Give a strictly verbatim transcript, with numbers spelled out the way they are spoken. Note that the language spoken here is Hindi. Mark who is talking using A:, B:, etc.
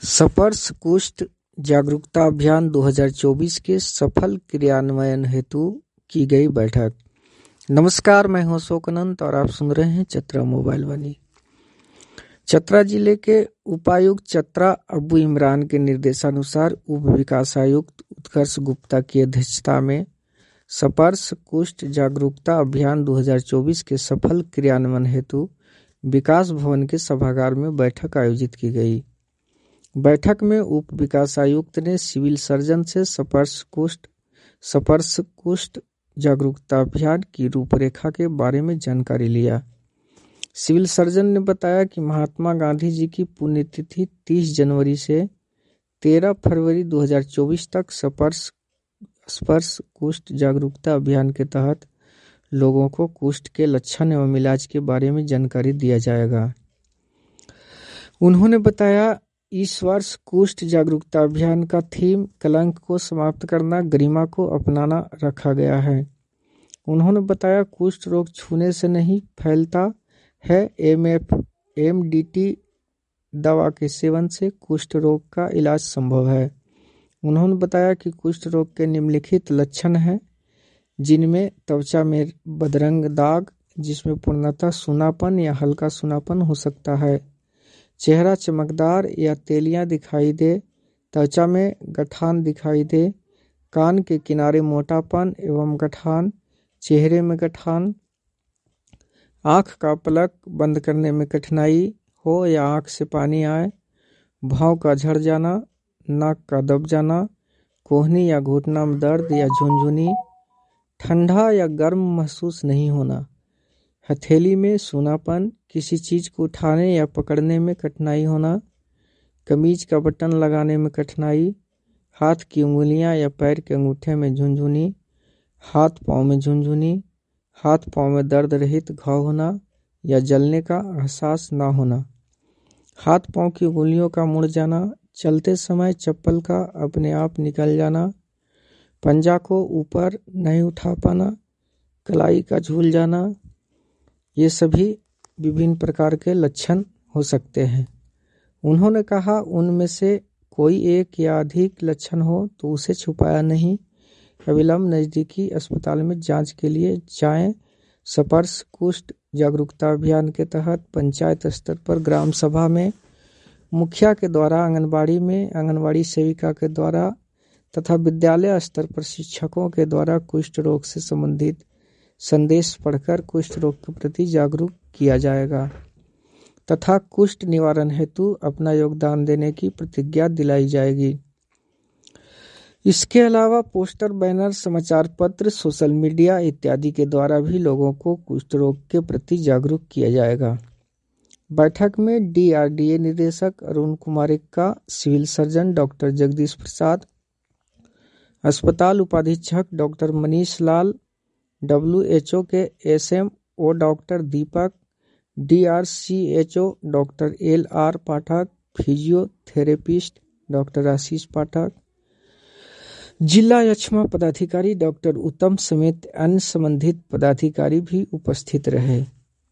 A: स्पर्श कुष्ठ जागरूकता अभियान दो हज़ार चौबीस के सफल क्रियान्वयन हेतु की गई बैठक। नमस्कार, मैं हूं अशोक अनंत और आप सुन रहे हैं चतरा मोबाइल वाणी। चतरा जिले के उपायुक्त चतरा अबू इमरान के निर्देशानुसार उप विकास आयुक्त उत्कर्ष गुप्ता की अध्यक्षता में स्पर्श कुष्ठ जागरूकता अभियान दो हज़ार चौबीस के सफल क्रियान्वयन हेतु विकास भवन के सभागार में बैठक आयोजित की गई। बैठक में उप विकास आयुक्त ने सिविल सर्जन से स्पर्श कुष्ठ स्पर्श कुष्ठ जागरूकता अभियान की रूपरेखा के बारे में जानकारी लिया। सिविल सर्जन ने बताया कि महात्मा गांधी जी की पुण्यतिथि तीस जनवरी से तेरह फरवरी दो हज़ार चौबीस तक स्पर्श स्पर्श कुष्ठ जागरूकता अभियान के तहत लोगों को कुष्ठ के लक्षण एवं इलाज के बारे में जानकारी दिया जाएगा। उन्होंने बताया, इस वर्ष कुष्ठ जागरूकता अभियान का थीम कलंक को समाप्त करना, गरिमा को अपनाना रखा गया है। उन्होंने बताया, कुष्ठ रोग छूने से नहीं फैलता है। M F M D T दवा के सेवन से कुष्ठ रोग का इलाज संभव है। उन्होंने बताया कि कुष्ठ रोग के निम्नलिखित लक्षण हैं, जिनमें त्वचा में बदरंग दाग, जिसमें पूर्णतः सूनापन या हल्का सूनापन हो सकता है, चेहरा चमकदार या तेलियां दिखाई दे, त्वचा में गठान दिखाई दे, कान के किनारे मोटापन एवं गठान, चेहरे में गठान, आँख का पलक बंद करने में कठिनाई हो या आँख से पानी आए, भौं का झड़ जाना, नाक का दब जाना, कोहनी या घुटना में दर्द या झुनझुनी, ठंडा या गर्म महसूस नहीं होना, हथेली में सूनापन, किसी चीज को उठाने या पकड़ने में कठिनाई होना, कमीज का बटन लगाने में कठिनाई, हाथ की उंगलियां या पैर के अंगूठे में झुनझुनी, हाथ पांव में झुनझुनी, हाथ पांव में दर्द रहित घाव होना या जलने का एहसास ना होना, हाथ पांव की उंगलियों का मुड़ जाना, चलते समय चप्पल का अपने आप निकल जाना, पंजा को ऊपर नहीं उठा पाना, कलाई का झूल जाना, ये सभी विभिन्न प्रकार के लक्षण हो सकते हैं। उन्होंने कहा, उनमें से कोई एक या अधिक लक्षण हो तो उसे छुपाया नहीं, अविलंब नज़दीकी अस्पताल में जांच के लिए जाएं। स्पर्श कुष्ठ जागरूकता अभियान के तहत पंचायत स्तर पर ग्राम सभा में मुखिया के द्वारा, आंगनबाड़ी में आंगनबाड़ी सेविका के द्वारा तथा विद्यालय स्तर पर शिक्षकों के द्वारा कुष्ठ रोग से संबंधित संदेश पढ़कर कुष्ठ रोग के प्रति जागरूक किया जाएगा तथा कुष्ठ निवारण हेतु अपना योगदान देने की प्रतिज्ञा दिलाई जाएगी। इसके अलावा पोस्टर, बैनर, समाचार पत्र, सोशल मीडिया इत्यादि के द्वारा भी लोगों को कुष्ठ रोग के प्रति जागरूक किया जाएगा। बैठक में डी आर डी ए निदेशक Arun Kumar Ekka, civil surgeon doctor Jagdish Prasad, अस्पताल उपाधीक्षक doctor Manish Lal, W H O के S M O doctor Deepak, D R C H O doctor L R Pathak, physiotherapist doctor Ashish Pathak, जिला यक्ष्मा पदाधिकारी डॉक्टर उत्तम समेत अन्य संबंधित पदाधिकारी भी उपस्थित रहे।